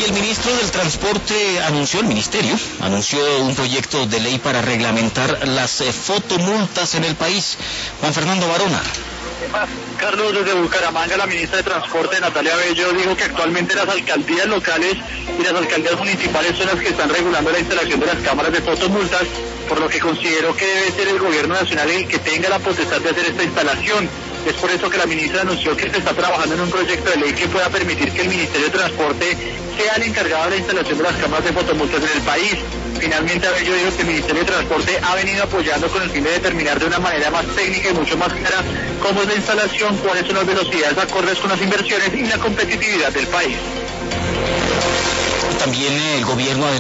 Y el ministro del Transporte el ministerio anunció un proyecto de ley para reglamentar las fotomultas en el país. Juan Fernando Barona. Carlos, desde Bucaramanga, la ministra de Transporte, Natalia Bello, dijo que actualmente las alcaldías locales y las alcaldías municipales son las que están regulando la instalación de las cámaras de fotomultas, por lo que consideró que debe ser el gobierno nacional el que tenga la potestad de hacer esta instalación. Es por eso que la ministra anunció que se está trabajando en un proyecto de ley que pueda permitir que el Ministerio de Transporte sea el encargado de la instalación de las cámaras de fotomultas en el país. Finalmente, Bello dijo que el Ministerio de Transporte ha venido apoyando con el fin de determinar de una manera más técnica y mucho más clara cómo es la instalación, cuáles son las velocidades acordes con las inversiones y la competitividad del país. También el gobierno